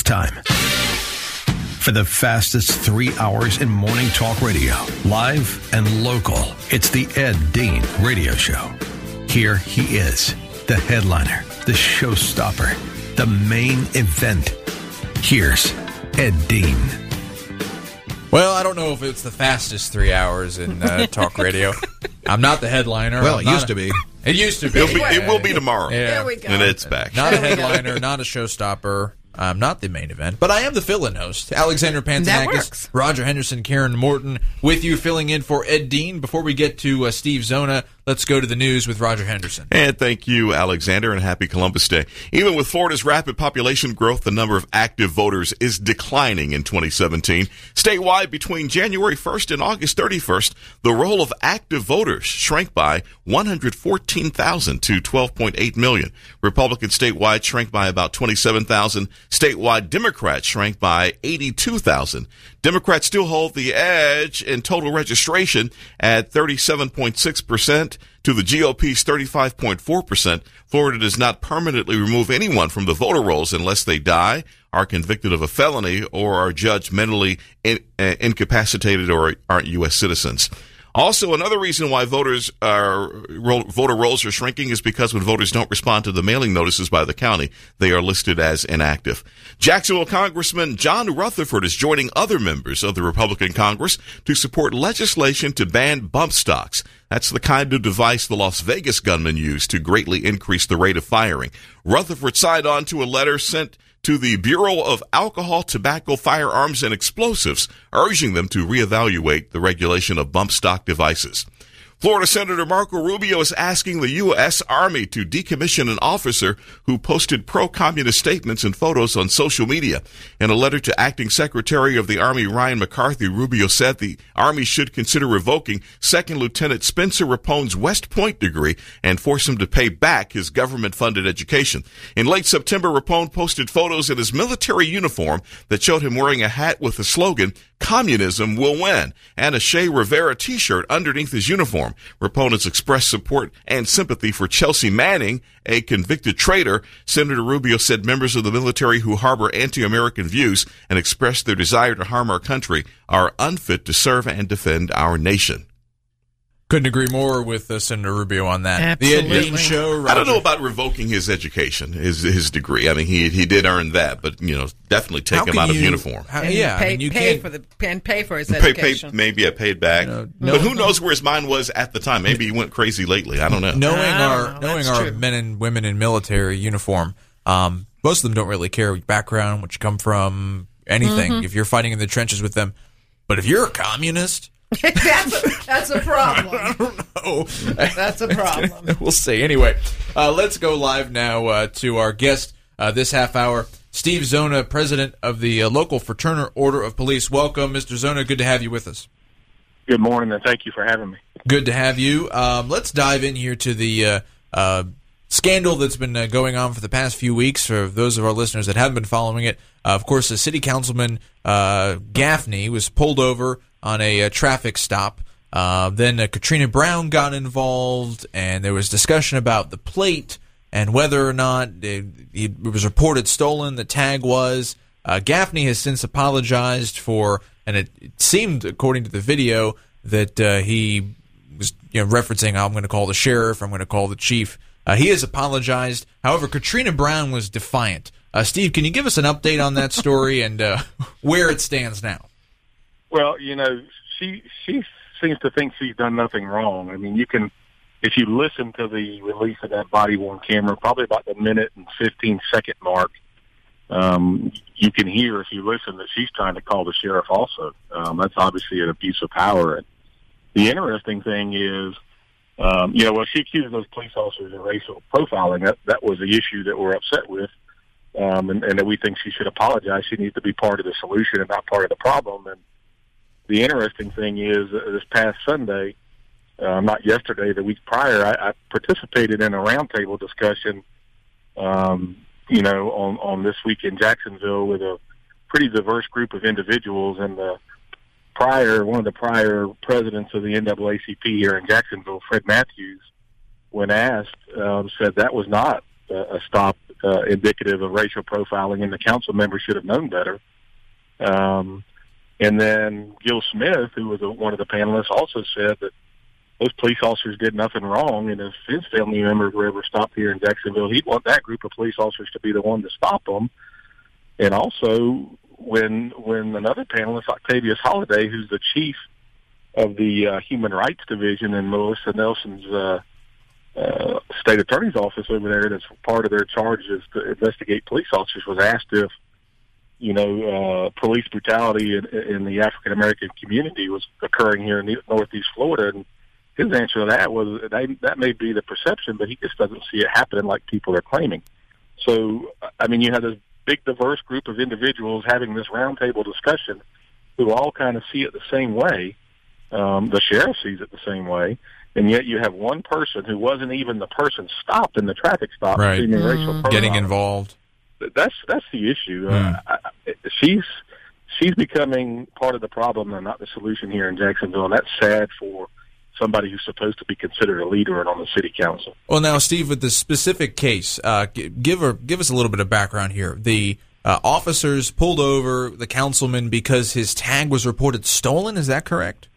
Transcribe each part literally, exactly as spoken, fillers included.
time for the fastest three hours in morning talk radio, live and local. It's the Ed Dean Radio Show. Here he is, the headliner, the showstopper, the main event. Here's Ed Dean. Well, I don't know if it's the fastest three hours in uh, talk radio. I'm not the headliner. Well, I'm it used a, to be. It used to be. It'll be it will be tomorrow. Yeah. There we go. And it's back. Not a headliner, not a showstopper. I'm not the main event, but I am the fill-in host. Alexander That Pantanakis, works. Roger Henderson, Karen Morton, with you filling in for Ed Dean. Before we get to uh, Steve Zona, let's go to the news with Roger Henderson. And thank you, Alexander, and happy Columbus Day. Even with Florida's rapid population growth, the number of active voters is declining in twenty seventeen. Statewide, between January first and August thirty-first, the roll of active voters shrank by one hundred fourteen thousand to twelve point eight million. Republican statewide shrank by about twenty-seven thousand. Statewide Democrats shrank by eighty-two thousand. Democrats still hold the edge in total registration at thirty-seven point six percent to the G O P's thirty-five point four percent. Florida does not permanently remove anyone from the voter rolls unless they die, are convicted of a felony, or are judged mentally in, uh, incapacitated or aren't U S citizens. Also, another reason why voters are, roll, voter rolls are shrinking is because when voters don't respond to the mailing notices by the county, they are listed as inactive. Jacksonville Congressman John Rutherford is joining other members of the Republican Congress to support legislation to ban bump stocks. That's the kind of device the Las Vegas gunman used to greatly increase the rate of firing. Rutherford signed on to a letter sent to the Bureau of Alcohol, Tobacco, Firearms, and Explosives, urging them to reevaluate the regulation of bump stock devices. Florida Senator Marco Rubio is asking the U S. Army to decommission an officer who posted pro-communist statements and photos on social media. In a letter to Acting Secretary of the Army Ryan McCarthy, Rubio said the Army should consider revoking Second Lieutenant Spencer Rapone's West Point degree and force him to pay back his government-funded education. In late September, Rapone posted photos in his military uniform that showed him wearing a hat with the slogan, "Communism will win," and a Che Rivera t-shirt underneath his uniform. Rapone has expressed support and sympathy for Chelsea Manning, a convicted traitor. Senator Rubio said members of the military who harbor anti-American views and express their desire to harm our country are unfit to serve and defend our nation. Couldn't agree more with uh, Senator Rubio on that. Absolutely. The Ed Dean Show, Roger. I don't know about revoking his education, his his degree. I mean, he he did earn that, but you know, definitely take How him can out you- of uniform. How, And yeah, pay, I mean, you pay can't. for the and pay for his Pay, pay, education. maybe I paid back, No, but no. who knows where his mind was at the time? Maybe he went crazy lately. I don't know. Knowing I don't our know. knowing That's our true. men and women in military uniform, um, most of them don't really care your background, what you come from, anything. Mm-hmm. If you're fighting in the trenches with them, but if you're a communist, that's, a, that's a problem. oh, That's a problem. we'll see. Anyway, uh, let's go live now uh, to our guest uh, this half hour, Steve Zona, president of the uh, local Fraternal Order of Police. Welcome, Mister Zona. Good to have you with us. Good morning, and thank you for having me. Good to have you. Um, let's dive in here to the uh, uh, scandal that's been uh, going on for the past few weeks. For those of our listeners that haven't been following it, uh, of course, the city councilman uh, Gaffney was pulled over on a, a traffic stop. Uh, then uh, Katrina Brown got involved, and there was discussion about the plate and whether or not it, it was reported stolen. The tag was. Uh, Gaffney has since apologized for, and it, it seemed, according to the video, that uh, he was you know, referencing, I'm going to call the sheriff, I'm going to call the chief. Uh, he has apologized. However, Katrina Brown was defiant. Uh, Steve, can you give us an update on that story and uh, where it stands now? Well, you know, she she seems to think she's done nothing wrong. I mean, you can, if you listen to the release of that body-worn camera, probably about the minute and fifteen second mark, um, you can hear, if you listen, that she's trying to call the sheriff also. Um, that's obviously an abuse of power. And the interesting thing is, um, you know, well, she accused those police officers of racial profiling. That that was the issue that we're upset with, um, and, and that we think she should apologize. She needs to be part of the solution and not part of the problem. And the interesting thing is, uh, this past Sunday, uh, not yesterday, the week prior, I, I participated in a roundtable discussion, um, you know, on, on this week in Jacksonville with a pretty diverse group of individuals. And the prior, one of the prior presidents of the N double A C P here in Jacksonville, Fred Matthews, when asked, um, said that was not a, a stop uh, indicative of racial profiling, and the council member should have known better. Um, and then Gil Smith, who was a, one of the panelists, also said that those police officers did nothing wrong, and if his family members were ever stopped here in Jacksonville, he'd want that group of police officers to be the one to stop them. And also, when when another panelist, Octavius Holliday, who's the chief of the uh, Human Rights Division in Melissa Nelson's uh, uh, state attorney's office over there, that's part of their charges to investigate police officers, was asked if, you know, uh, police brutality in, in the African American community was occurring here in Northeast Florida, and his answer to that was that, that may be the perception, but he just doesn't see it happening like people are claiming. So, I mean, you have this big, diverse group of individuals having this roundtable discussion who all kind of see it the same way. Um, the sheriff sees it the same way, and yet you have one person who wasn't even the person stopped in the traffic stop, right. seeming racial profiling. Getting involved. That's that's the issue. Mm. Uh, I, she's she's becoming part of the problem and not the solution here in Jacksonville, and that's sad for somebody who's supposed to be considered a leader and on the city council. Well, now, Steve, with the specific case, uh, give her, give us a little bit of background here. The uh, officers pulled over the councilman because his tag was reported stolen. Is that correct?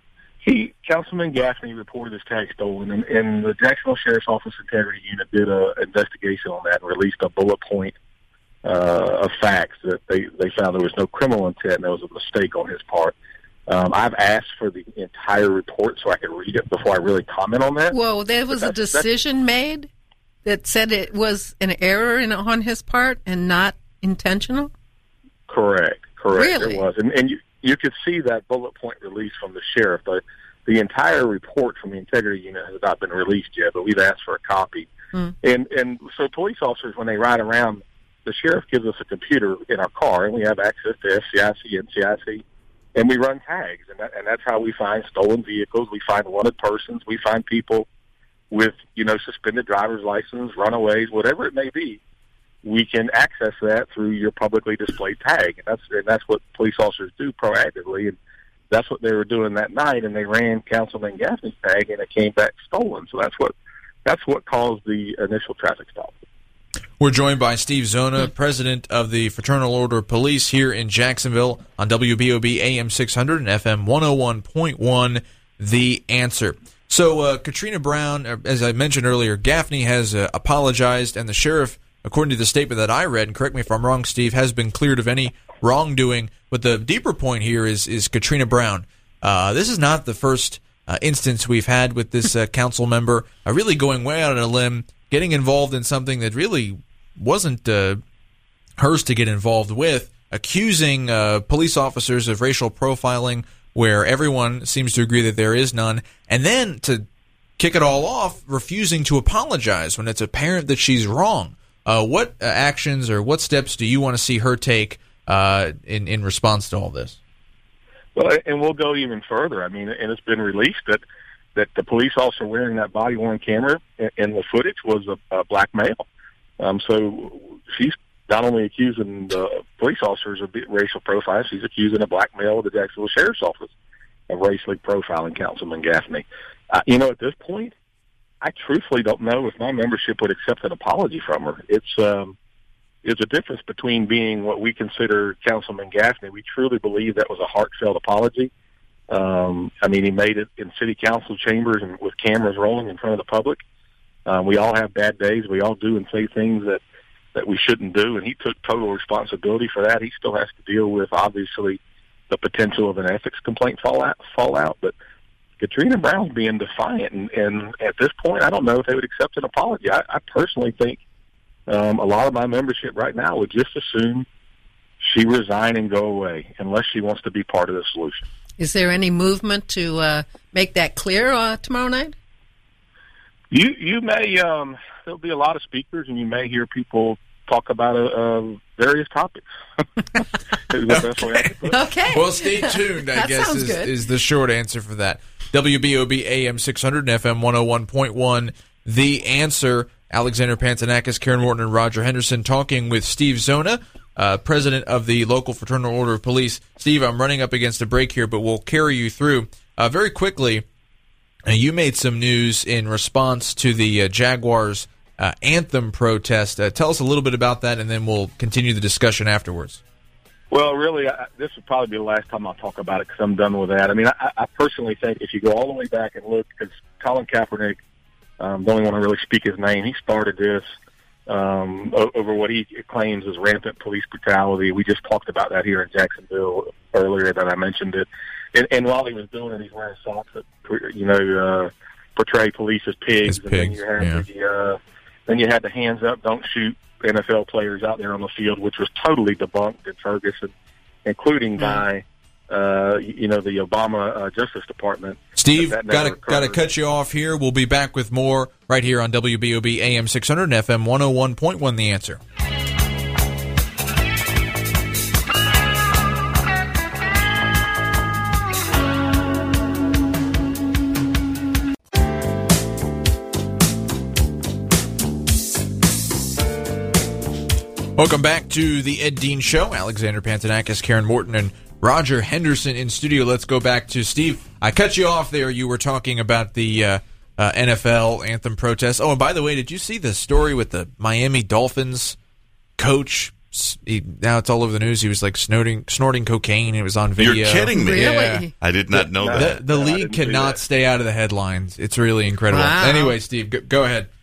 He, Councilman Gaffney, reported his tag stolen, and, and the Jacksonville Sheriff's Office Integrity Unit did an investigation on that and released a bullet point uh, of facts that they, they found there was no criminal intent and there was a mistake on his part. Um, I've asked for the entire report so I can read it before I really comment on that. Well, there was a decision made that said it was an error in, on his part and not intentional? Correct, correct. Really? It was. And, and you, you could see that bullet point release from the sheriff. The, the entire report from the Integrity Unit has not been released yet, but we've asked for a copy. Mm. And, and so police officers, when they ride around, the sheriff gives us a computer in our car, and we have access to F C I C, N C I C, and we run tags, and, that, and that's how we find stolen vehicles. We find wanted persons. We find people with, you know, suspended driver's license, runaways, whatever it may be. We can access that through your publicly displayed tag, and that's and that's what police officers do proactively, and that's what they were doing that night. And they ran Councilman Gaffney's tag, and it came back stolen. So that's what that's what caused the initial traffic stop. We're joined by Steve Zona, president of the Fraternal Order of Police here in Jacksonville on W B O B A M six hundred and F M one oh one point one, The Answer. So uh, Katrina Brown, as I mentioned earlier, Gaffney has uh, apologized, and the sheriff, according to the statement that I read, and correct me if I'm wrong, Steve, has been cleared of any wrongdoing. But the deeper point here is is Katrina Brown. Uh, this is not the first uh, instance we've had with this uh, council member uh, really going way out on a limb, getting involved in something that really wasn't uh, hers to get involved with, accusing uh, police officers of racial profiling where everyone seems to agree that there is none, and then to kick it all off, refusing to apologize when it's apparent that she's wrong. Uh, what uh, actions or what steps do you want to see her take uh, in, in response to all this? Well, and we'll go even further. I mean, and it's been released that, that the police officer wearing that body-worn camera in the footage was a, a black male. Um, so she's not only accusing the police officers of racial profiling, she's accusing a black male of the Jacksonville Sheriff's Office of racially profiling Councilman Gaffney. Uh, you know, at this point, I truthfully don't know if my membership would accept an apology from her. It's um, it's a difference between being what we consider Councilman Gaffney. We truly believe that was a heartfelt apology. Um, I mean, he made it in city council chambers and with cameras rolling in front of the public. Um, we all have bad days. We all do and say things that, that we shouldn't do, and he took total responsibility for that. He still has to deal with, obviously, the potential of an ethics complaint fallout. fallout. But Katrina Brown's being defiant, and, and at this point, I don't know if they would accept an apology. I, I personally think um, a lot of my membership right now would just assume she resign and go away unless she wants to be part of the solution. Is there any movement to uh, make that clear uh, tomorrow night? You you may um, there'll be a lot of speakers, and you may hear people talk about uh, uh, various topics. Is the best way I can put it. Okay. Well, stay tuned. I That guess sounds is, good. is the short answer for that. W B O B A M six hundred and F M one oh one point one. The Answer. Alexander Pantanakis, Karen Morton, and Roger Henderson talking with Steve Zona, uh, president of the local Fraternal Order of Police. Steve, I'm running up against a break here, but we'll carry you through uh, very quickly. Uh, you made some news in response to the uh, Jaguars uh, anthem protest. Uh, tell us a little bit about that, and then we'll continue the discussion afterwards. Well, really, I, this would probably be the last time I'll talk about it because I'm done with that. I mean, I, I personally think if you go all the way back and look, because Colin Kaepernick, um, don't even want to really speak his name, he started this um, over what he claims is rampant police brutality. We just talked about that here in Jacksonville earlier that I mentioned it. And, and while he was doing it, he's wearing socks that, you know, uh, portray police as pigs. As and pigs, then you had yeah. the, uh, then you had the hands up, don't shoot N F L players out there on the field, which was totally debunked in Ferguson, including by, uh, you know, the Obama uh, Justice Department. Steve, got to got to cut you off here. We'll be back with more right here on W B O B A M six hundred and F M one oh one point one, The Answer. Welcome back to the Ed Dean Show. Alexander Pantanakis, Karen Morton, and Roger Henderson in studio. Let's go back to Steve. I cut you off there. You were talking about the uh, uh, N F L anthem protest. Oh, and by the way, did you see the story with the Miami Dolphins coach? He, now it's all over the news. He was like snorting, snorting cocaine. It was on video. You're kidding me. Really? Yeah. I did not know that. The, the No, I league didn't see cannot that. stay out of the headlines. It's really incredible. Wow. Anyway, Steve, go, go ahead.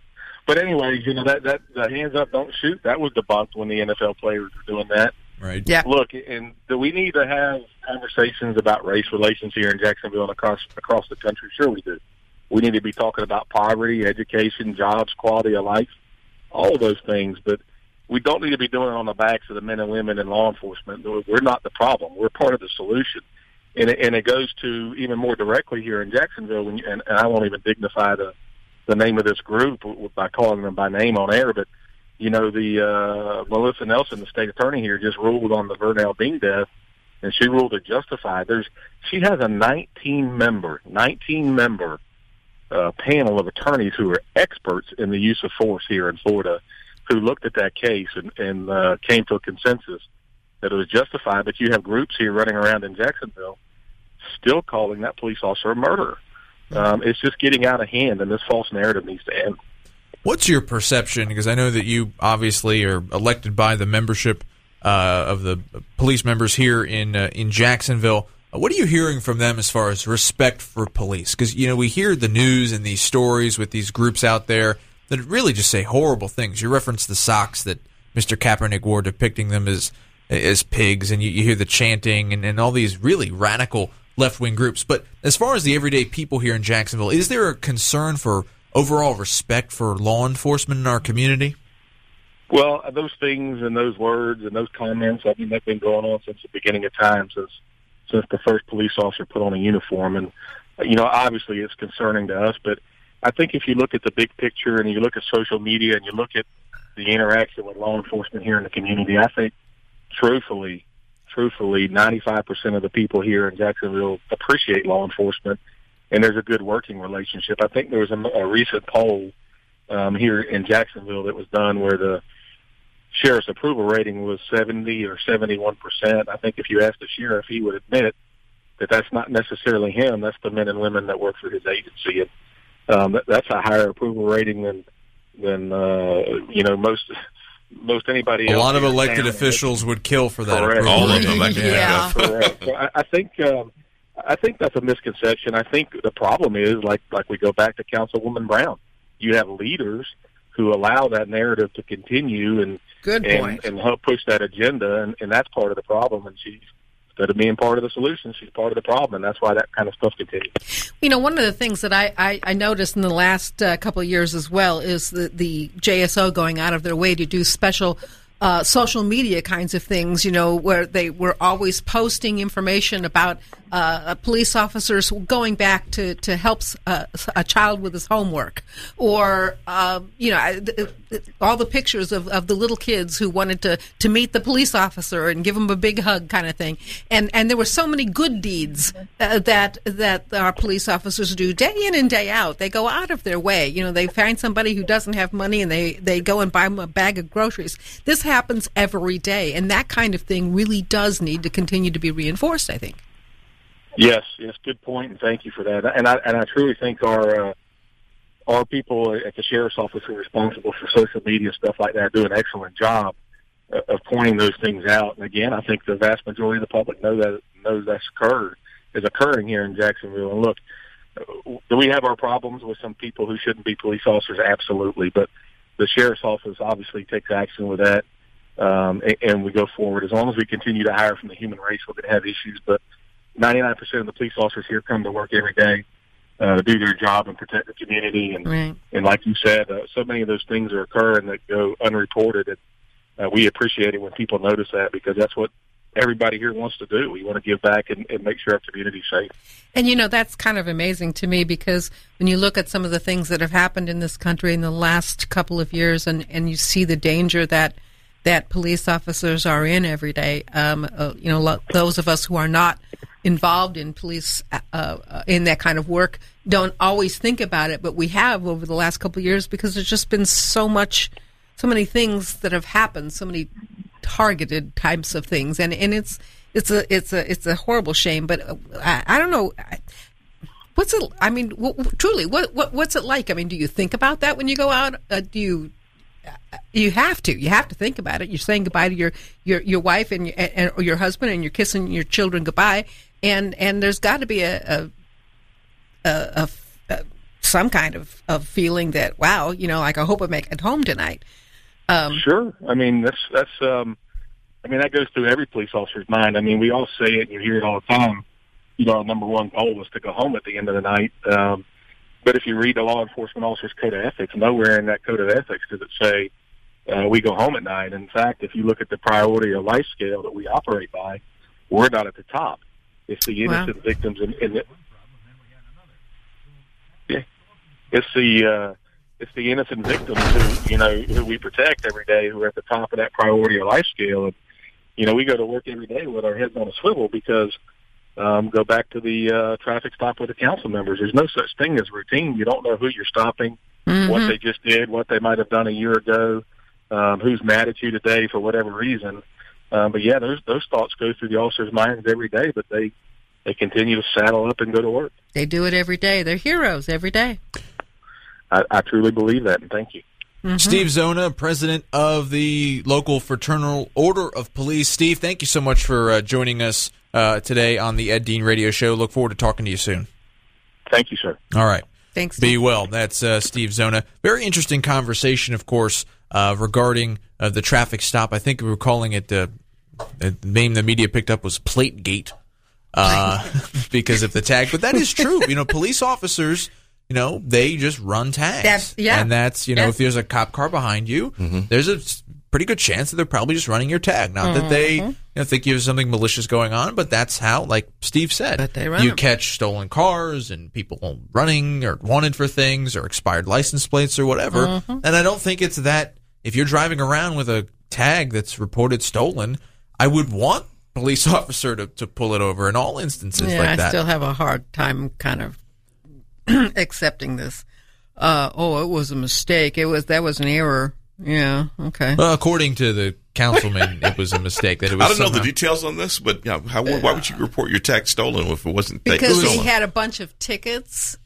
But anyways, you know, that, that the hands up, don't shoot, that was debunked when the N F L players were doing that. Right. Yeah. Look, and do we need to have conversations about race relations here in Jacksonville and across across the country? Sure we do. We need to be talking about poverty, education, jobs, quality of life, all of those things. But we don't need to be doing it on the backs of the men and women in law enforcement. We're not the problem. We're part of the solution. And it, and it goes to even more directly here in Jacksonville, when you, and, and I won't even dignify the the name of this group by calling them by name on air, but, you know, the uh, Melissa Nelson, the state attorney here, just ruled on the Vernell Bean death, and she ruled it justified. There's She has a nineteen-member, nineteen-member uh, panel of attorneys who are experts in the use of force here in Florida who looked at that case and, and uh, came to a consensus that it was justified, but you have groups here running around in Jacksonville still calling that police officer a murderer. Um, it's just getting out of hand, and this false narrative needs to end. What's your perception? Because I know that you obviously are elected by the membership uh, of the police members here in uh, in Jacksonville. What are you hearing from them as far as respect for police? Because, you know, we hear the news and these stories with these groups out there that really just say horrible things. You reference the socks that Mister Kaepernick wore depicting them as as pigs, and you, you hear the chanting and, and all these really radical left-wing groups. But as far as the everyday people here in Jacksonville, is there a concern for overall respect for law enforcement in our community? Well, those things and those words and those comments, I mean, they've been going on since the beginning of time, since since the first police officer put on a uniform. And, you know, obviously it's concerning to us, but I think if you look at the big picture and you look at social media and you look at the interaction with law enforcement here in the community, I think, truthfully, Truthfully, ninety-five percent of the people here in Jacksonville appreciate law enforcement, and there's a good working relationship. I think there was a, a recent poll um, here in Jacksonville that was done where the sheriff's approval rating was seventy or seventy-one percent. I think if you asked the sheriff, he would admit that that's not necessarily him. That's the men and women that work for his agency. And um, that, that's a higher approval rating than, than uh, you know, most... most anybody a else. lot of here in elected town. officials would kill for that. Correct. approval. All of them. I can Yeah. think of. Correct. So I, I think um, I think that's a misconception. I think the problem is like like we go back to Councilwoman Brown. You have leaders who allow that narrative to continue and Good and, point. and help push that agenda, and, and that's part of the problem. And she's instead of being part of the solution, she's part of the problem, and that's why that kind of stuff continues. You know, one of the things that I, I, I noticed in the last uh, couple of years as well is the, the J S O going out of their way to do special uh, social media kinds of things, you know, where they were always posting information about uh, police officers going back to, to help uh, a child with his homework, or, uh, you know, all the pictures of, of the little kids who wanted to, to meet the police officer and give him a big hug kind of thing. And and there were so many good deeds uh, that that our police officers do day in and day out. They go out of their way. You know, they find somebody who doesn't have money and they, they go and buy them a bag of groceries. This happens every day, and that kind of thing really does need to continue to be reinforced, I think. Yes, yes, good point, and thank you for that. And I and I truly think our uh, our people at the sheriff's office who are responsible for social media, stuff like that, do an excellent job of pointing those things out. And again, I think the vast majority of the public know that knows that's occurred is occurring here in Jacksonville. And look, do we have our problems with some people who shouldn't be police officers? Absolutely. But the sheriff's office obviously takes action with that, um, and, and we go forward. As long as we continue to hire from the human race, we're going to have issues. But ninety-nine percent of the police officers here come to work every day uh, to do their job and protect the community. And, right. and like you said, uh, so many of those things are occurring that go unreported. And uh, we appreciate it when people notice that, because that's what everybody here wants to do. We want to give back and, and make sure our community's safe. And, you know, that's kind of amazing to me, because when you look at some of the things that have happened in this country in the last couple of years, and, and you see the danger that that police officers are in every day, um, uh, you know, lo- those of us who are not involved in police uh, uh, in that kind of work don't always think about it, but we have over the last couple of years, because there's just been so much, so many things that have happened, so many targeted types of things, and and it's it's a it's a it's a horrible shame. But I, I don't know, what's it? I mean, w- truly, what what what's it like? I mean, do you think about that when you go out? Uh, do you? Uh, you have to. You have to think about it. You're saying goodbye to your your, your wife and your, and or your husband, and you're kissing your children goodbye. And and there's got to be a a, a, a, a some kind of, of feeling that, wow, you know, like, I hope I make it home tonight. Um, sure. I mean, that's, that's, um, I mean, that goes through every police officer's mind. I mean, we all say it and you hear it all the time. You know, our number one goal is to go home at the end of the night. Um, but if you read the law enforcement officer's code of ethics, nowhere in that code of ethics does it say uh, we go home at night. In fact, if you look at the priority of life scale that we operate by, we're not at the top. It's the innocent wow. victims in, in the, yeah, it's the, uh, it's the innocent victims who, you know, who we protect every day, who are at the top of that priority of life scale. And, you know, we go to work every day with our heads on a swivel because, um, go back to the uh, traffic stop with the council members. There's no such thing as routine. You don't know who you're stopping, mm-hmm. what they just did, what they might have done a year ago, um, who's mad at you today for whatever reason. Um, but, yeah, those those thoughts go through the officers' minds every day, but they, they continue to saddle up and go to work. They do it every day. They're heroes every day. I, I truly believe that, and thank you. Mm-hmm. Steve Zona, president of the local Fraternal Order of Police. Steve, thank you so much for uh, joining us uh, today on the Ed Dean Radio Show. Look forward to talking to you soon. Thank you, sir. All right. Thanks, Be Steve. well. That's uh, Steve Zona. Very interesting conversation, of course, uh, regarding uh, the traffic stop. I think we were calling it, uh, the name the media picked up was Plategate uh, because of the tag. But that is true. You know, police officers, you know, they just run tags. That's, yeah. And that's, you know, Yes. if there's a cop car behind you, Mm-hmm. there's a pretty good chance that they're probably just running your tag. Not that they you know, think you have something malicious going on, but that's how, like Steve said, But they run you them. catch stolen cars and people running or wanted for things or expired license plates or whatever. Mm-hmm. And I don't think it's that if you're driving around with a tag that's reported stolen, I would want a police officer to, to pull it over in all instances Yeah, like I that. still have a hard time kind of accepting this. Uh, oh, it was a mistake. It was that was an error. Yeah. Okay. Well, according to the councilman, it was a mistake. That it was I don't know somehow- the details on this, but yeah, how, why would you report your tag stolen if it wasn't ta- Because stolen? he had a bunch of tickets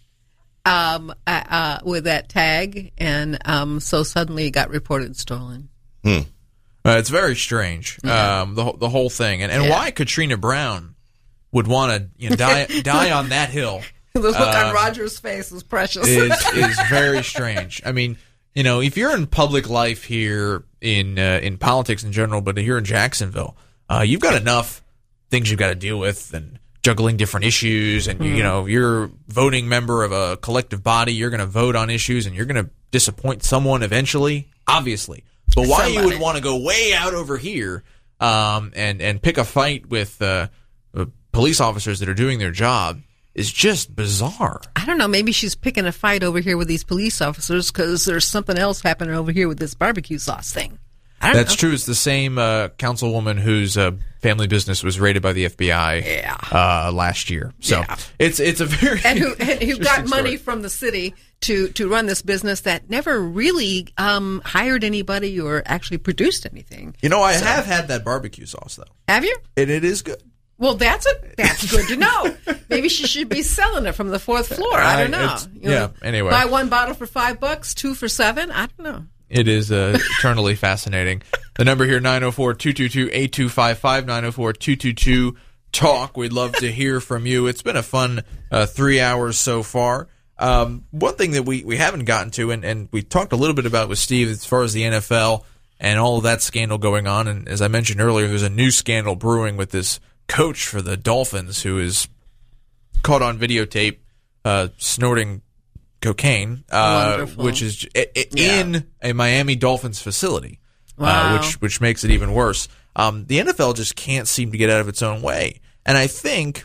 um, uh, uh, with that tag, and um, so suddenly it got reported stolen. Uh, it's very strange, Yeah. um, the whole- the whole thing, and and Yeah. why Katrina Brown would want to you know die die on that hill The look Uh, on Roger's face was precious. is is very strange. I mean, you know, if you're in public life here in uh, in politics in general, but here in Jacksonville, uh, you've got enough things you've got to deal with and juggling different issues, and you know, you're a voting member of a collective body. You're going to vote on issues, and you're going to disappoint someone eventually, obviously. But why you Somebody. would want to go way out over here um, and and pick a fight with uh, uh, police officers that are doing their job is just bizarre. I don't know. Maybe she's picking a fight over here with these police officers because there's something else happening over here with this barbecue sauce thing. I don't That's know. true. It's the same uh, councilwoman whose uh, family business was raided by the F B I Yeah. uh, last year. So Yeah. it's it's a very And who, and who got interesting money story. from the city to, to run this business that never really um, hired anybody or actually produced anything. You know, I have had that barbecue sauce though, Have you? and it is good. Well, that's a that's good to know. Maybe she should be selling it from the fourth floor. I don't know. You yeah. know, Anyway, buy one bottle for five bucks, two for seven. I don't know. It is uh, eternally fascinating. The number here, nine oh four, two two two, eight two five five, nine oh four, two two two, talk. We'd love to hear from you. It's been a fun uh, three hours so far. Um, one thing that we, we haven't gotten to, and, and we talked a little bit about with Steve as far as the N F L and all of that scandal going on. And as I mentioned earlier, there's a new scandal brewing with this coach for the Dolphins who is caught on videotape uh, snorting cocaine, uh, which is i- i- in yeah. a Miami Dolphins facility, wow. uh, which which makes it even worse. Um, the N F L just can't seem to get out of its own way, and I think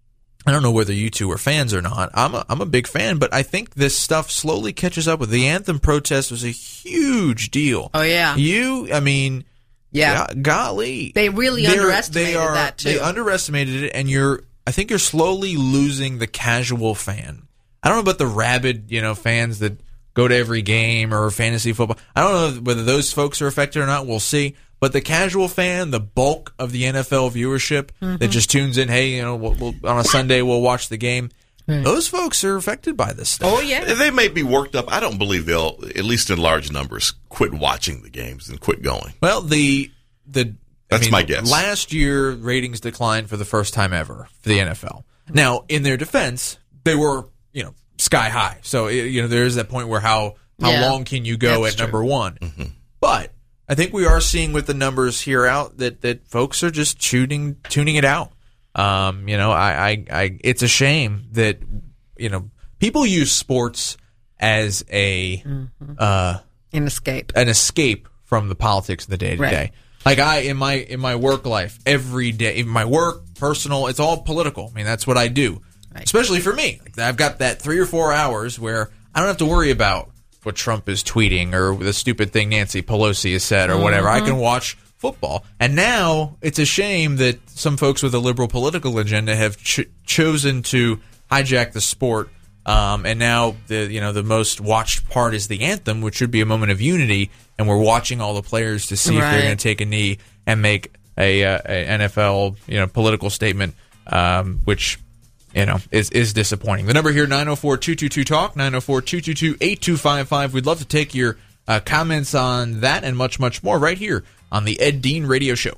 I don't know whether you two are fans or not. I'm a, I'm a big fan, but I think this stuff slowly catches up with the anthem protest. Was a huge deal. Oh yeah, you I mean. Yeah, yeah, golly, they really They're, underestimated they are, that too. They underestimated it, and you're. I think you're slowly losing the casual fan. I don't know about the rabid, you know, fans that go to every game or fantasy football. I don't know whether those folks are affected or not. We'll see. But the casual fan, the bulk of the N F L viewership mm-hmm. that just tunes in, hey, you know, we'll, we'll, on a Sunday we'll watch the game. Right. Those folks are affected by this stuff. Oh, yeah. They may be worked up. I don't believe they'll, at least in large numbers, quit watching the games and quit going. Well, the the That's I mean, my guess. Last year, ratings declined for the first time ever for the N F L. Now, in their defense, they were, you know, sky high. So, you know, there's that point where how, how yeah, long can you go at true. number one? Mm-hmm. But I think we are seeing with the numbers here out that, that folks are just tuning, tuning it out. Um, you know, I, I, I, it's a shame that, you know, people use sports as a, mm-hmm. uh, an escape, an escape from the politics of the day to day. Right. Like I, in my, in my work life, every day, in my work, personal, it's all political. I mean, that's what I do, right. Especially for me. Like, I've got that three or four hours where I don't have to worry about what Trump is tweeting or the stupid thing Nancy Pelosi has said or mm-hmm. whatever. I can watch football. And now it's a shame that some folks with a liberal political agenda have ch- chosen to hijack the sport. Um, and now the you know the most watched part is the anthem, which should be a moment of unity. And we're watching all the players to see right. if they're going to take a knee and make a, uh, a N F L you know political statement, um, which you know is is disappointing. The number here nine oh four, two two two, talk nine oh four, two two two, eight two five five. We'd love to take your uh, comments on that and much much more right here on the Ed Dean Radio Show.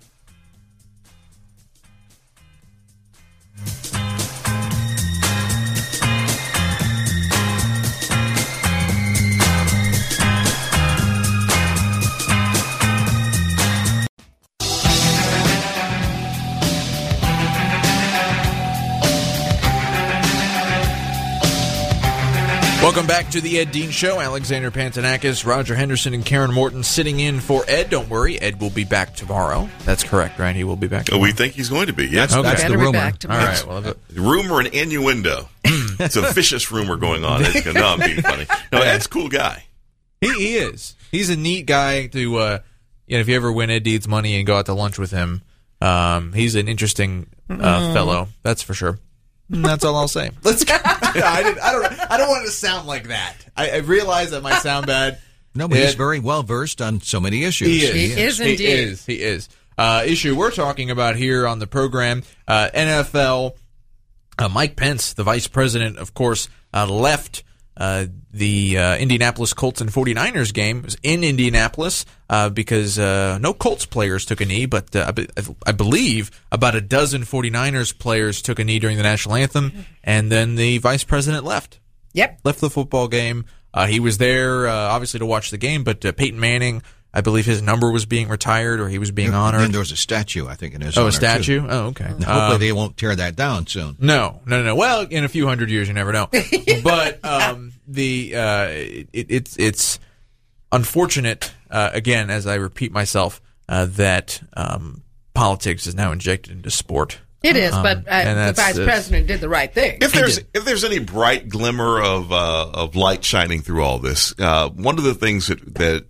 Welcome back to the Ed Dean Show. Alexander Pantanakis, Roger Henderson, and Karen Morton sitting in for Ed. Don't worry, Ed will be back tomorrow. That's correct, right? He will be back tomorrow. We think he's going to be, yes. Okay. That's the rumor. All right. Well, uh, rumor and innuendo. It's a vicious rumor going on. It's no, I'm being funny. No, Ed's a cool guy. He, he is. He's a neat guy to, uh, you know, if you ever win Ed Dean's money and go out to lunch with him, um, he's an interesting uh, mm. fellow. That's for sure. That's all I'll say. Let's go. I, didn't, I don't. I don't want it to sound like that. I, I realize that might sound bad. No, but Ed, he's very well versed on so many issues. He is. He is indeed. He is. He is. Uh, issue we're talking about here on the program: uh, N F L. Uh, Mike Pence, the vice president, of course, uh, left uh, the uh, Indianapolis Colts and forty-niners game. It was in Indianapolis uh, because uh, no Colts players took a knee, but uh, I believe about a dozen forty-niners players took a knee during the national anthem, and then the vice president left. Yep. Left the football game. Uh, he was there, uh, obviously, to watch the game, but uh, Peyton Manning, I believe his number was being retired or he was being honored. And there was a statue, I think, in his Oh, honor, a statue? too. Oh, okay. Hopefully um, they won't tear that down soon. No, no, no, no. Well, in a few hundred years, you never know. But um, the uh, it, it's it's unfortunate, uh, again, as I repeat myself, uh, that um, politics is now injected into sport. It is, um, but uh, the vice president did the right thing. If there's if there's any bright glimmer of uh, of light shining through all this, uh, one of the things that that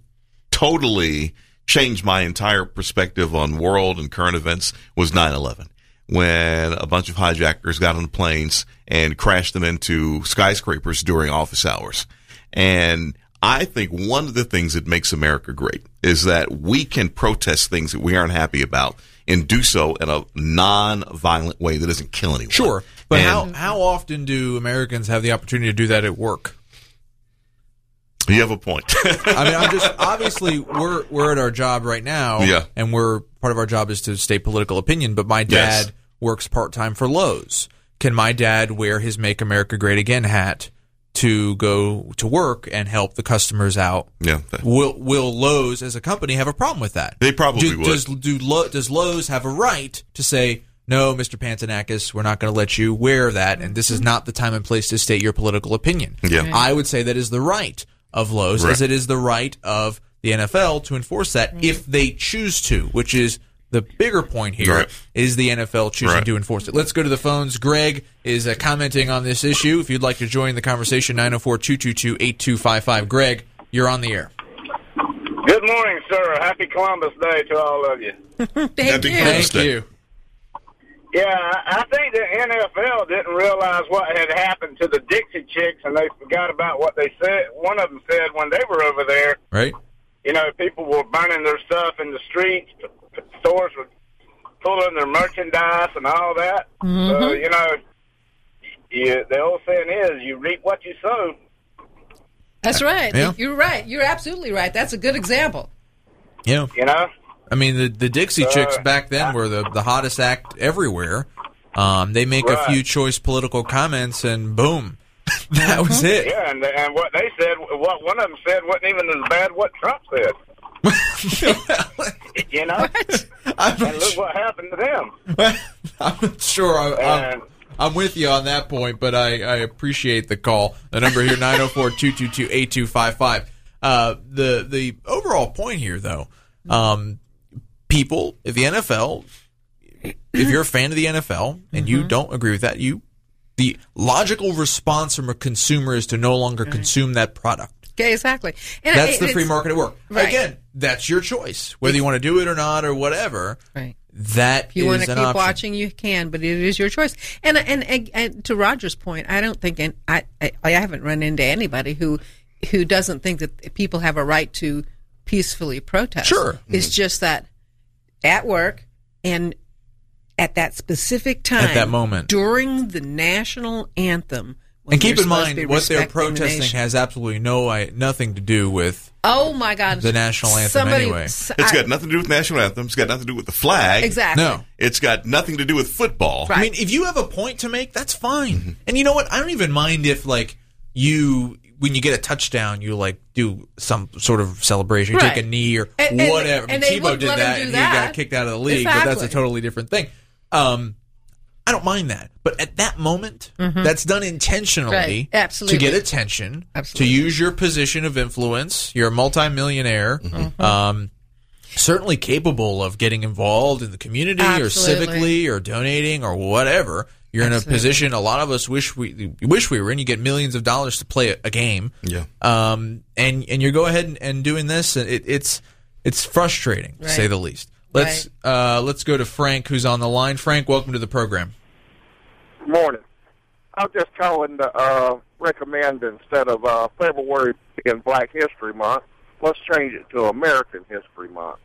totally changed my entire perspective on world and current events was nine eleven, when a bunch of hijackers got on planes and crashed them into skyscrapers during office hours. And I think one of the things that makes America great is that we can protest things that we aren't happy about and do so in a non-violent way that doesn't kill anyone. Sure. But And- how, how often do Americans have the opportunity to do that at work? You have a point. I mean, I'm just obviously we're we're at our job right now, Yeah. and we're part of our job is to state political opinion. But my dad Yes. works part time for Lowe's. Can my dad wear his "Make America Great Again" hat to go to work and help the customers out? Yeah. Will Will Lowe's as a company have a problem with that? They probably do, would. Does do Lo, does Lowe's have a right to say, no, Mister Pantanakis, we're not going to let you wear that, and this is not the time and place to state your political opinion? Yeah. I would say that is the right of Lowe's, Right. as it is the right of the N F L to enforce that if they choose to, which is the bigger point here, Right. is the N F L choosing Right. to enforce it. Let's go to the phones. Greg is uh, commenting on this issue. If you'd like to join the conversation, nine oh four, two two two, eight two five five. Greg, you're on the air. Good morning, sir. Happy Columbus Day to all of you. Thank Happy you. Columbus Thank Day. you. Yeah, I I think the N F L didn't realize what had happened to the Dixie Chicks, and they forgot about what they said. One of them said when they were over there, Right? you know, people were burning their stuff in the streets, stores were pulling their merchandise and all that. So, you know, you, the old saying is, you reap what you sow. That's right. Yeah. You're right. You're absolutely right. That's a good example. You know, You know? I mean, the, the Dixie Uh, Chicks back then were the, the hottest act everywhere. Um, they make a Right. few choice political comments, and boom, that was it. Yeah, and, and what they said, what one of them said wasn't even as bad what Trump said. You know? I'm And not look sure, what happened to them. I'm not sure I, I'm, And I'm with you on that point, but I, I appreciate the call. The number here, nine oh four, two two two, eight two five five. Uh, the, the overall point here, though, um, people, if the N F L, if you're a fan of the N F L and you don't agree with that, you the logical response from a consumer is to no longer consume that product. Okay, exactly. And That's it- the free it's- market at work. Right. Again, that's your choice. Whether you want to do it or not or whatever, Right. that If you want is to an keep option. watching, you can, but it is your choice. And and, and, and to Roger's point, I don't think, and I, I I haven't run into anybody who who doesn't think that people have a right to peacefully protest. Sure. It's just that at work and at that specific time, At that moment. during the national anthem. when And keep they're in supposed to be mind, what they're respecting the protesting nation. has absolutely no I, nothing to do with Oh my God! the national anthem Somebody, anyway. s- It's I- got nothing to do with the national anthem. It's got nothing to do with the flag. exactly. no. It's got nothing to do with football. Right. I mean, if you have a point to make, that's fine. And you know what? I don't even mind if, like, you, when you get a touchdown, you, like, do some sort of celebration, you Right. take a knee or And- and- whatever. and they Tebow wouldn't did let him that do and that. he got kicked out of the league, but that's a Exactly. totally different thing. Um, I don't mind that. But at that moment, that's done intentionally Right. Absolutely. to get attention, Absolutely. to use your position of influence. You're a multimillionaire. Um, certainly capable of getting involved in the community Absolutely. or civically or donating or whatever. You're in a Absolutely. position a lot of us wish we wish we were in. You get millions of dollars to play a, a game. Yeah. Um, and and you go ahead and, and doing this, and it, it's it's frustrating to say Right. the least. Let's uh, let's go to Frank, who's on the line. Frank, welcome to the program. Morning. I'm just calling to uh, recommend instead of uh, February being Black History Month, let's change it to American History Month.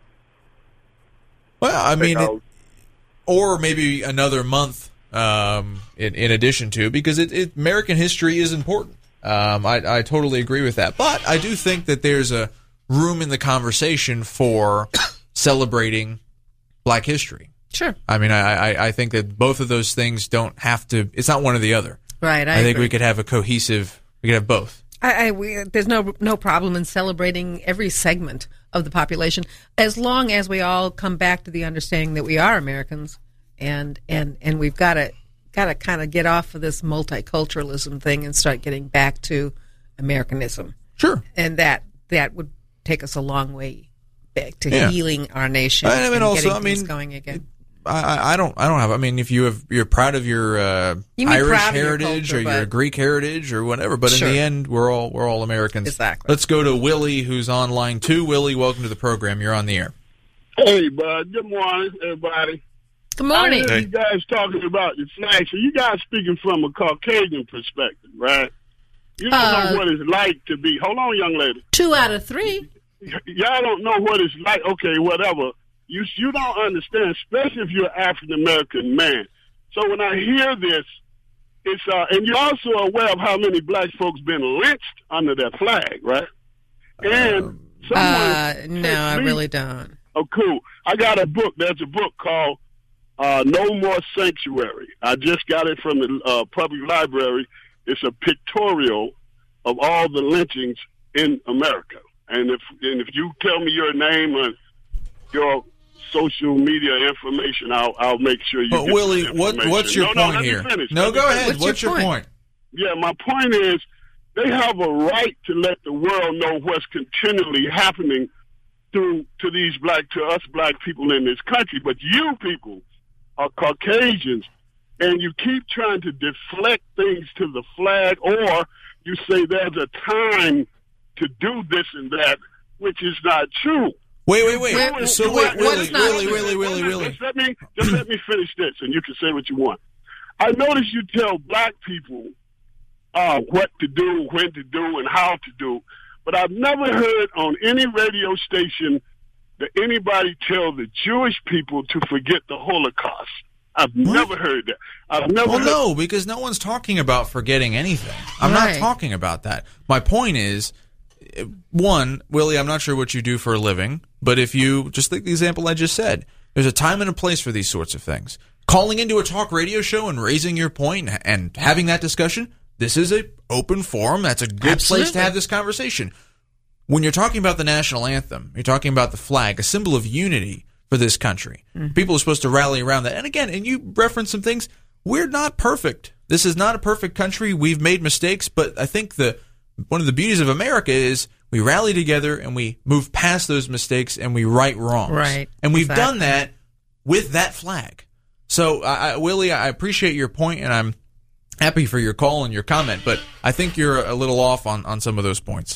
Well, I mean, it, Because- or maybe another month um, in, in addition to, because it, it, American history is important. Um, I, I totally agree with that. But I do think that there's a room in the conversation for celebrating Black history. Sure. I mean, I, I, I think that both of those things don't have to, it's not one or the other. Right. I, I, think agree. we could have a cohesive, we could have both. I, I we, there's no no problem in celebrating every segment of the population as long as we all come back to the understanding that we are Americans and and and we've got to got to kind of get off of this multiculturalism thing and start getting back to Americanism. Sure. And that that would take us a long way back to Yeah. healing our nation I mean, and also, getting I things mean, going again. I, I- I don't. I don't have. I mean, if you have, you're proud of your uh, You mean Irish proud of your heritage culture, or your but- Greek heritage or whatever, but Sure. in the end, we're all we're all Americans. Exactly. Let's go to Willie, who's on line two. Willie, welcome to the program. You're on the air. Hey, bud. Good morning, everybody. Good morning. I heard you guys talking about the flag. So you guys speaking from a Caucasian perspective, right? You don't Uh, know what it's like to be. Hold on, young lady. Two out of three. Y'all don't know what it's like. Okay, whatever. You you don't understand, especially if you're an African American man. So when I hear this, it's uh, and you're also aware of how many black folks been lynched under that flag, right? And someone Uh, no, I me- really don't. Oh, cool. I got a book. There's a book called uh, No More Sanctuary. I just got it from the uh, public library. It's a pictorial of all the lynchings in America. And if and if you tell me your name and your social media information, I'll I'll make sure you But get Willie, that what information. what's your no, no, point let me here? finish. No, Let me go finish. ahead. What's What's, your your point? point? Yeah, my point is they have a right to let the world know what's continually happening to to these black to us black people in this country. But you people are Caucasians, and you keep trying to deflect things to the flag, or you say there's a time to do this and that, which is not true. Wait, wait, wait. Wait, so what- wait, what's Willie, not- Willie, Willie, Willie, Willie. Just let me just let me finish this, and you can say what you want. I notice you tell black people uh, what to do, when to do, and how to do, but I've never heard on any radio station that anybody tell the Jewish people to forget the Holocaust. I've What? never heard that. I've never Well, heard. no, because no one's talking about forgetting anything. I'm not Right. talking about that. My point is, eh, one, Willie, I'm not sure what you do for a living, but if you, just like the example I just said, there's a time and a place for these sorts of things. Calling into a talk radio show and raising your point and having that discussion, this is an open forum. That's a good place Absolutely. to have this conversation. When you're talking about the national anthem, you're talking about the flag, a symbol of unity for this country. Mm-hmm. People are supposed to rally around that. And again, and you reference some things, we're not perfect. This is not a perfect country. We've made mistakes, but I think the one of the beauties of America is we rally together and we move past those mistakes and we right wrongs. Right. And we've Exactly. done that with that flag. So, I, I, Willie, I appreciate your point, and I'm happy for your call and your comment, but I think you're a little off on, on some of those points.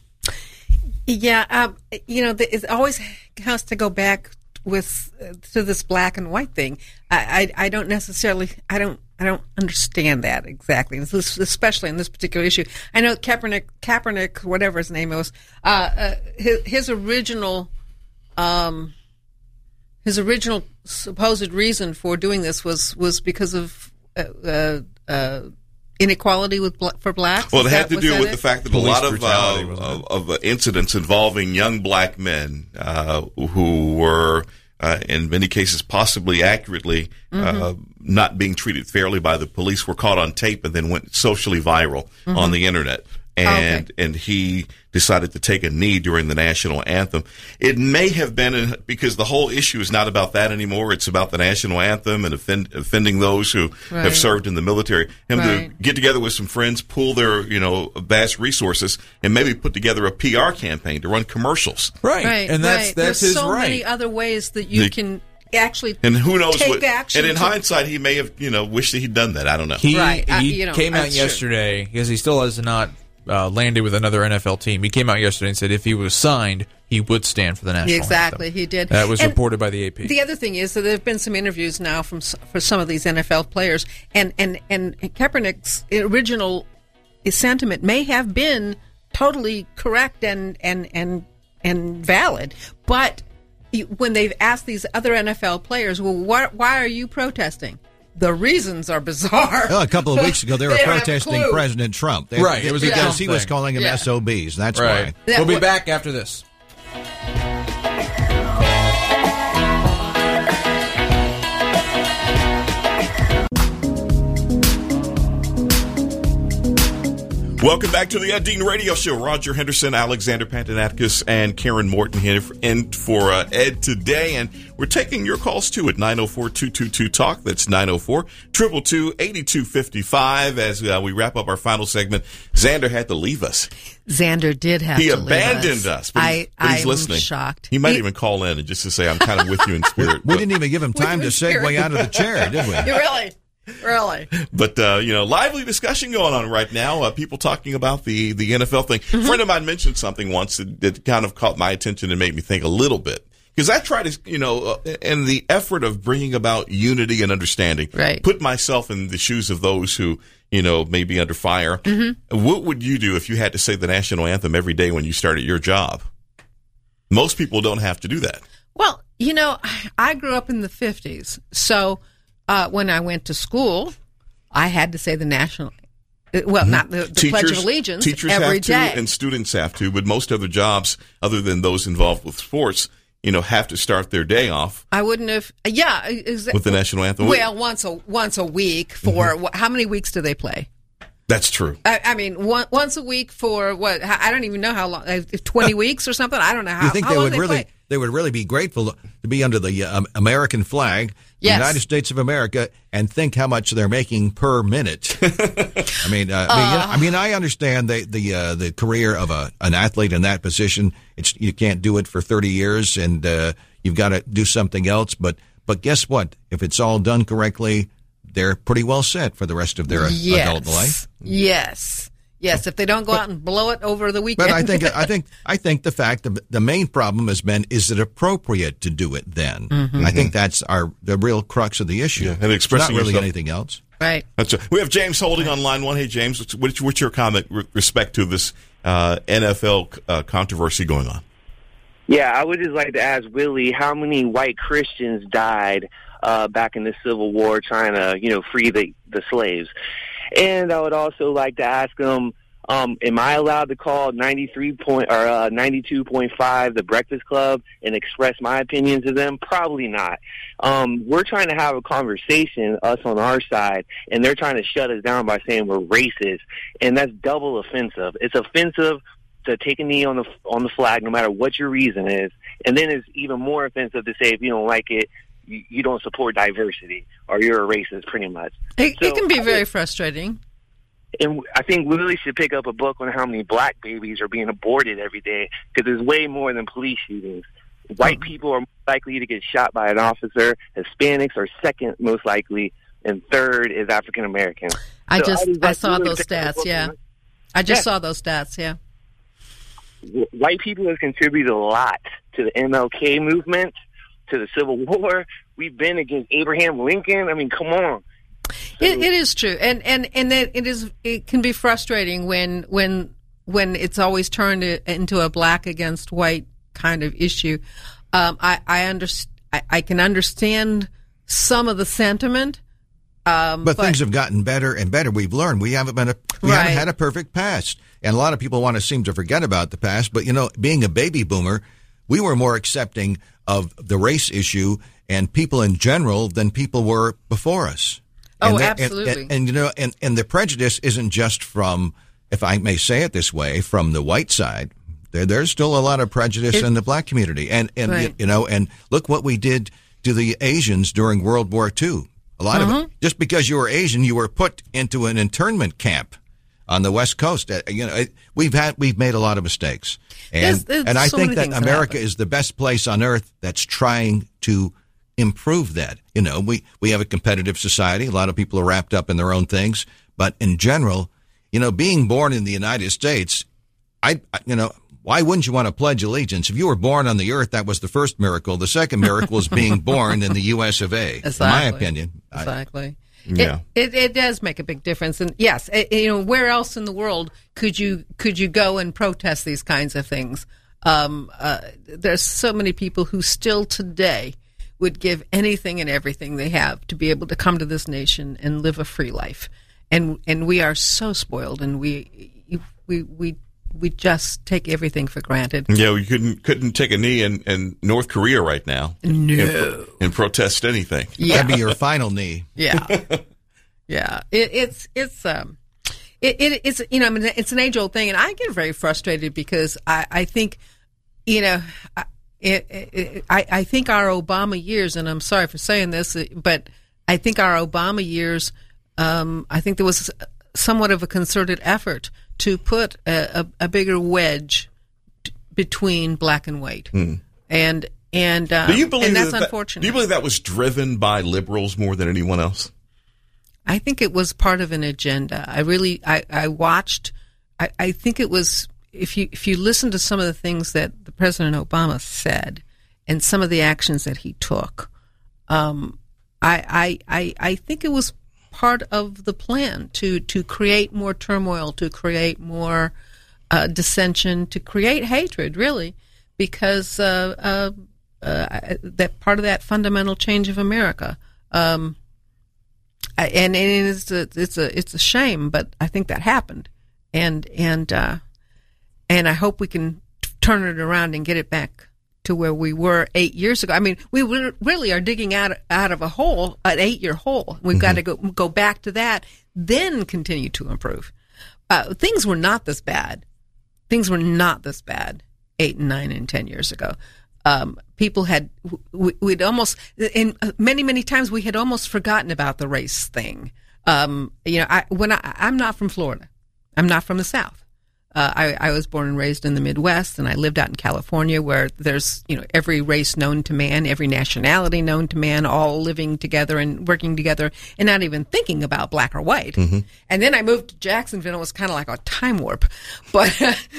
Yeah, um, you know, the, it always has to go back with uh, to this black and white thing. I, I, I don't necessarily, I don't, I don't understand that exactly, this, especially in this particular issue. I know Kaepernick, Kaepernick, whatever his name was, uh, uh, his, his original, um, his original supposed reason for doing this was was because of uh, uh, uh, inequality with bla- for blacks. Well, it Is had that- to was do that with it? the fact that Police a lot of brutality, uh, wasn't it? of, of uh, incidents involving young black men uh, who were, uh, in many cases, possibly accurately uh, not being treated fairly by the police were caught on tape and then went socially viral on the internet. And Okay. and he decided to take a knee during the national anthem. It may have been in, because the whole issue is not about that anymore. It's about the national anthem and offend, offending those who Right. have served in the military. Him to Right. get together with some friends, pool their you know vast resources, and maybe put together a P R campaign to run commercials. Right. Right, and that's right. that's There's his so right. many other ways that you The- can actually And who knows take what? action. And in to- hindsight, he may have you know wished that he'd done that. I don't know. He, Right, uh, he you know, came out that's true. yesterday because he still has not uh, landed with another N F L team. He came out yesterday and said if he was signed, he would stand for the national Exactly, anthem. he did. That was And reported by the A P. The other thing is that there have been some interviews now from s- for some of these N F L players, and and and Kaepernick's original sentiment may have been totally correct and and and and valid, but you- when they've asked these other N F L players, well, why, why are you protesting? The reasons are bizarre. Well, a couple of weeks ago, they were They don't have a protesting clue. President Trump. They, Right. It was Yeah. because he was Something. calling them Yeah. S O Bs. That's right. why. Yeah, We'll be what- back after this. Welcome back to the Ed Dean Radio Show. Roger Henderson, Alexander Pantanakis, and Karen Morton here for, in for uh, Ed today. And we're taking your calls, too, at nine oh four, two two two, talk. That's nine oh four, two two two, eight two five five. As uh, we wrap up our final segment, Xander had to leave us. Xander did have He to leave abandoned us, but, I, he's, but he's I'm listening. shocked. He might He- even call in and just to say, I'm kind of with you in spirit. We but- didn't even give him time to With your segue spirit. out of the chair, did we? You really, really. But, uh, you know, lively discussion going on right now. Uh, people talking about the, the N F L thing. Mm-hmm. A friend of mine mentioned something once that, that kind of caught my attention and made me think a little bit. Because I try to, you know, uh, in the effort of bringing about unity and understanding, right. put myself in the shoes of those who, you know, may be under fire. Mm-hmm. What would you do if you had to say the national anthem every day when you started your job? Most people don't have to do that. Well, you know, I grew up in the fifties. So uh, when I went to school, I had to say the national Well, mm-hmm. not the, the teachers, Pledge of Allegiance teachers every have to, day. And students have to, but most other jobs, other than those involved with sports, you know, have to start their day off. I wouldn't have, yeah, exa- with the national anthem. Well, once a once a week for mm-hmm. how many weeks do they play? That's true. I, I mean, one, once a week for what? I don't even know how long. Twenty weeks or something. I don't know how. You think how they long would they really? play? They would really be grateful to be under the um, American flag, yes. the United States of America, and think how much they're making per minute. I mean, uh, uh, I, mean you know, I mean, I understand the the uh, the career of a an athlete in that position. It's you can't do it for thirty years, and uh, you've got to do something else. But but guess what? If it's all done correctly, they're pretty well set for the rest of their yes. adult life. Yes. Yes, if they don't go but, out and blow it over the weekend. But I think I think I think the fact the, the main problem has been, is it appropriate to do it then? Mm-hmm. I think that's our the real crux of the issue. Yeah, and expressing it's not really yourself. anything else. Right. That's right. We have James holding on line one. Hey, James, what's, what's, what's your comment with respect to this uh, N F L uh, controversy going on? Yeah, I would just like to ask Willie, how many white Christians died uh, back in the Civil War trying to, you know, free the, the slaves? And I would also like to ask him, um, am I allowed to call ninety-three point or uh, ninety-two point five the Breakfast Club and express my opinion to them? Probably not. Um, we're trying to have a conversation, us on our side, and they're trying to shut us down by saying we're racist, and that's double offensive. It's offensive to take a knee on the on the flag, no matter what your reason is, and then it's even more offensive to say if you don't like it, you, you don't support diversity or you're a racist, pretty much. It, so, it can be very I, frustrating. And I think Willie should pick up a book on how many black babies are being aborted every day, because there's way more than police shootings. White people are more likely to get shot by an officer. Hispanics are second most likely, and third is African American. I so just I, I saw those stats. Yeah, I just yeah. saw those stats. Yeah. White people have contributed a lot to the M L K movement, to the Civil War. We've been against Abraham Lincoln. I mean, come on. So, it, it is true, and and and it, it is. It can be frustrating when when when it's always turned into a black against white kind of issue. Um, I I, underst- I I can understand some of the sentiment. Um, but, but things have gotten better and better. We've learned we haven't been a we right. haven't had a perfect past, and a lot of people want to seem to forget about the past. But you know, being a baby boomer, we were more accepting of the race issue and people in general than people were before us. Oh, and that, absolutely. And, and, and you know, and, and the prejudice isn't just from, if I may say it this way, from the white side. There, there's still a lot of prejudice it, in the black community, and and right. you know, and look what we did to the Asians during World War Two. A lot uh-huh. of it, just because you were Asian, you were put into an internment camp on the West Coast. Uh, you know, it, we've had we've made a lot of mistakes, and there's, there's and I so think that America happen. is the best place on earth that's trying to improve that. You know, we we have a competitive society. A lot of people are wrapped up in their own things, but in general, you know, being born in the United States, I you know. Why wouldn't you want to pledge allegiance? If you were born on the earth, that was the first miracle. The second miracle is being born in the U S of A. Exactly. In my opinion. Exactly. I, yeah. It, it it does make a big difference. And yes, it, you know, where else in the world could you could you go and protest these kinds of things? Um, uh, there's so many people who still today would give anything and everything they have to be able to come to this nation and live a free life. And and we are so spoiled, and we we we we just take everything for granted. Yeah, we couldn't couldn't take a knee in, in North Korea right now. No. And, and protest anything. Yeah. That'd be your final knee. Yeah. Yeah. It, it's it's um it, it it's you know I mean it's an age old thing, and I get very frustrated because I, I think you know I, it, it, I I think our Obama years, and I'm sorry for saying this, but I think our Obama years um I think there was somewhat of a concerted effort to put a, a, a bigger wedge t- between black and white, hmm. and and um, do you believe and that's that, unfortunate. Do you believe that was driven by liberals more than anyone else? I think it was part of an agenda. I really, I, I watched. I, I think it was if you if you listen to some of the things that the President Obama said, and some of the actions that he took, um, I, I, I, I think it was part of the plan to, to create more turmoil, to create more uh, dissension, to create hatred, really, because uh, uh, uh, that part of that fundamental change of America. Um, and, and it's a, it's a it's a shame, but I think that happened, and and uh, and I hope we can turn it around and get it back to where we were eight years ago. I mean, we really are digging out out of a hole, an eight-year hole. We've mm-hmm. got to go go back to that, then continue to improve. Uh, things were not this bad. Things were not this bad eight and nine and ten years ago. Um, people had we, we'd almost in many many times we had almost forgotten about the race thing. Um, you know, I, when I, I'm not from Florida, I'm not from the South. Uh, I, I was born and raised in the Midwest, and I lived out in California, where there's, you know, every race known to man, every nationality known to man, all living together and working together, and not even thinking about black or white. Mm-hmm. And then I moved to Jacksonville. It was kind of like a time warp, but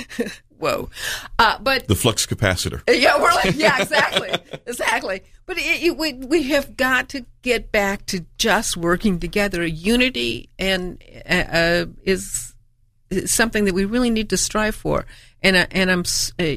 whoa! Uh, but the flux capacitor. Yeah, we're like, yeah, exactly, exactly. But it, it, we we have got to get back to just working together. Unity and uh, is. something that we really need to strive for, and uh, and I'm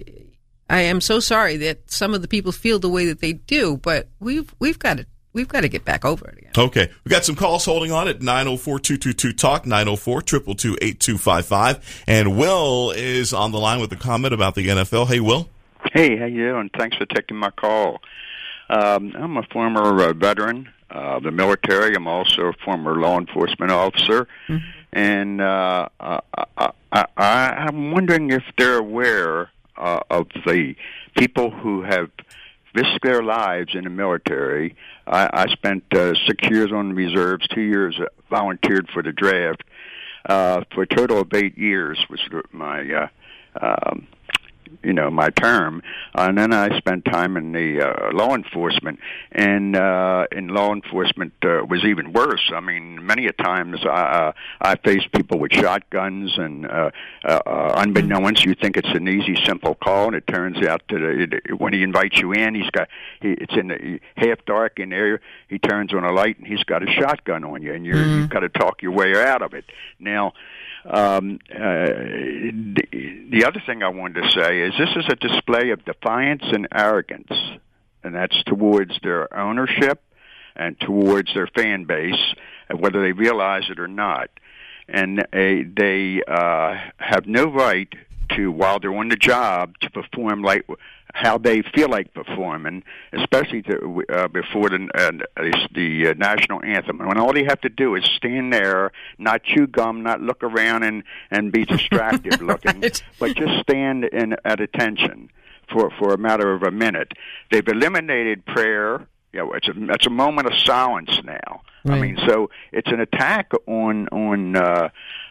I am so sorry that some of the people feel the way that they do, but we've we've got to we've got to get back over it again. Okay, we got some calls holding on at nine oh four, two two two, talk, nine oh four, two two two, eight two five five, and Will is on the line with a comment about the N F L. Hey, Will. Hey, how you doing? Thanks for taking my call. Um, I'm a former uh, veteran of the military. I'm also a former law enforcement officer. Mm-hmm. And uh, I, I, I, I'm wondering if they're aware uh, of the people who have risked their lives in the military. I, I spent uh, six years on the reserves, two years volunteered for the draft, uh, for a total of eight years was my, uh, um, you know, my term. Uh, and then I spent time in the uh, law enforcement, and uh, in law enforcement uh, was even worse. I mean, many a times I, uh, I faced people with shotguns, and uh, uh, unbeknownst, you think it's an easy, simple call, and it turns out that it, it, when he invites you in, he's got he, it's in the half dark in there. He turns on a light, and he's got a shotgun on you, and you're, mm-hmm. you've got to talk your way out of it. Now. Um, uh, the, the other thing I wanted to say is this is a display of defiance and arrogance, and that's towards their ownership and towards their fan base, whether they realize it or not. And uh, they uh, have no right to, while they're on the job, to perform like how they feel like performing, especially to, uh, before the uh, the uh, national anthem. And when all they have to do is stand there, not chew gum, not look around and, and be distracted looking, right. but just stand in at attention for, for a matter of a minute. They've eliminated prayer. You know, it's a it's a moment of silence now. Right. I mean, so it's an attack on on uh,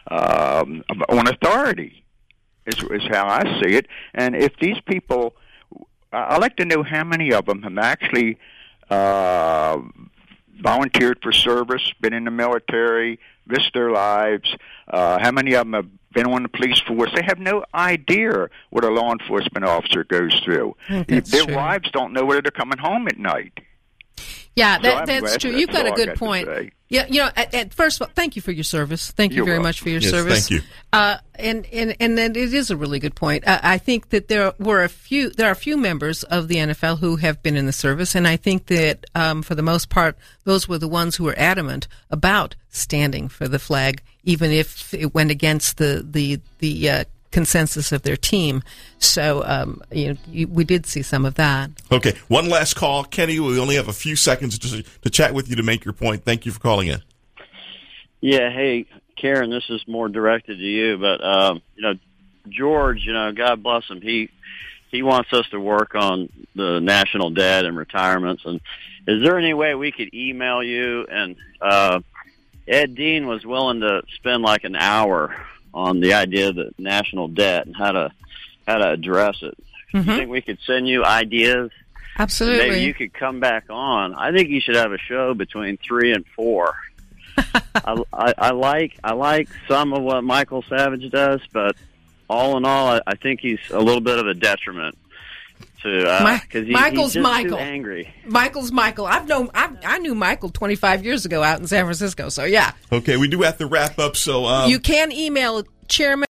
um, on authority. Is is how I see it. And if these people, I'd like to know how many of them have actually uh, volunteered for service, been in the military, risked their lives. Uh, how many of them have been on the police force? They have no idea what a law enforcement officer goes through. Their true. wives don't know whether they're coming home at night. Yeah, that, so anyway, that's true. You've got a good got point. Yeah, you know, at, at first of all, thank you for your service. Thank you You're very welcome. much for your yes, service. Thank you. Uh, and and and then it is a really good point. Uh, I think that there were a few, there are a few members of the N F L who have been in the service, and I think that um, for the most part, those were the ones who were adamant about standing for the flag, even if it went against the the the. Uh, consensus of their team. So, um, you know, you, we did see some of that. Okay, one last call. Kenny, we only have a few seconds to, to chat with you to make your point. Thank you for calling in. Yeah, hey, Karen, this is more directed to you, but, um, you know, George, you know, God bless him, he he wants us to work on the national debt and retirements. And is there any way we could email you? And uh, Ed Dean was willing to spend like an hour on the idea of the national debt and how to how to address it. Mm-hmm. You think we could send you ideas? Absolutely. Maybe you could come back on. I think you should have a show between three and four. I, I, I like I like some of what Michael Savage does, but all in all, I, I think he's a little bit of a detriment. to uh, because he, Michael's he's just Michael. too angry. Michael's Michael. I've known. I've, I knew Michael twenty-five years ago out in San Francisco. So yeah. Okay, we do have to wrap up. So um, you can email Chairman